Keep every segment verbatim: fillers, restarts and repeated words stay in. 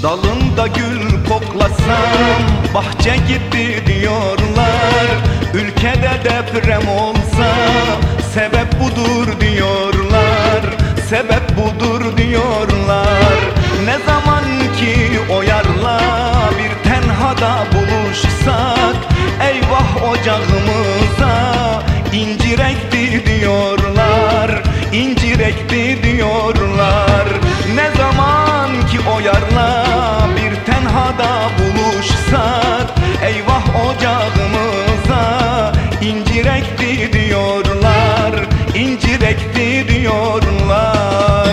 Dalında gül koklasam bahçe gibi diyorlar. Ülkede deprem olsa sebep budur diyorlar. Sebep budur diyorlar. Ne zaman ki o yarla bir tenhada buluşsak, eyvah ocağımıza incir ekti diyorlar. İncir ekti diyorlar. Ne zaman ki o yarla bir tenhada buluşsak, eyvah ocağımıza incir ekti diyorlar. İncir ekti diyorlar.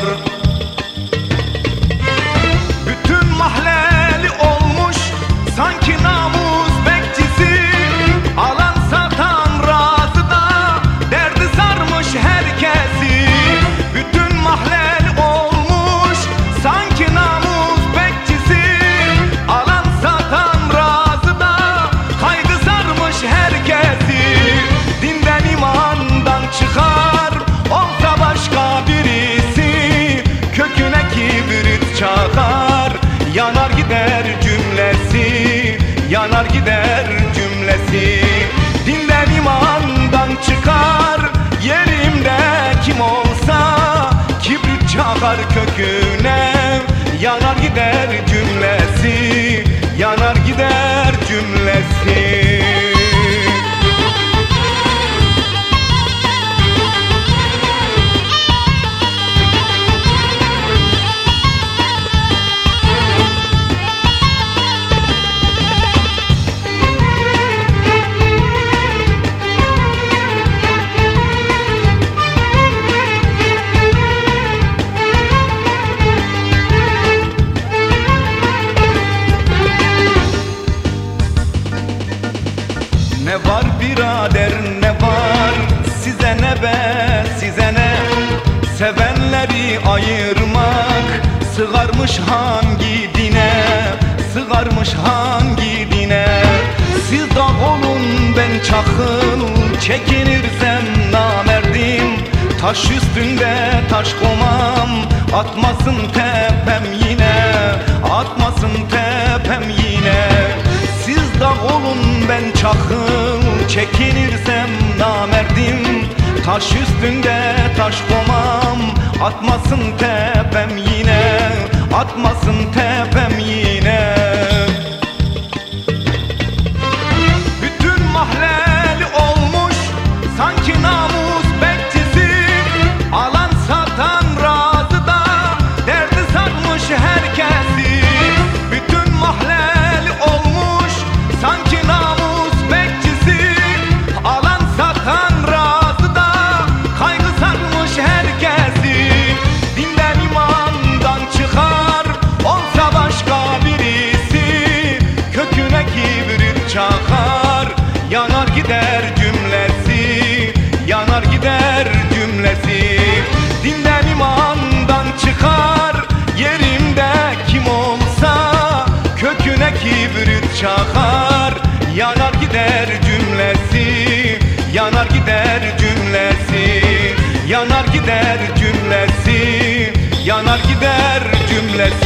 Bütün mahalleli olmuş sanki namus bekçisi, alan satan razı da derdi sarmış herkesi. Bütün mahalleli olmuş sanki namus bekçisi, alan satan razı da kaygı sarmış herkesi. Dinden imandan çıkar olsa başka birisi, köküne kibrit çakar, yanar gider cümlesi, yanar gider cümlesi. Dinden imandan çıkar yerimde kim olsa, kibrit çakar köküne, yanar gider cümlesi, yanar gider cümlesi. Ne var birader ne var, size ne be size ne? Sevenleri ayırmak sığarmış hangi dine, sığarmış hangi dine? Siz dağ olun ben çakıl, çekinirsem namerdim. Taş üstünde taş komam, atmasın tepem yine, atmasın tepem yine. Siz dağ olun ben çakıl, çekinirsem namerdim. Taş üstünde taş komam, atmasın tepem yine, atmasın tepem yine. Bütün mahalleli olmuş sanki namus bekçisi, alan satan razı da derdi sarmış herkesi. Bütün mahalleli olmuş sanki namus bekçisi, alan satan razı da kaygı sarmış herkesi. Dinden imandan çıkar olsa başka birisi, köküne kibrit çakar, yanar gider cümlesi, yanar gider cümlesi. Dinden imandan çıkar yerimde kim olsa, köküne kibrit çakar, yanar gider cümlesi, yanar gider cümlesi, yanar gider cümlesi, yanar gider cümlesi.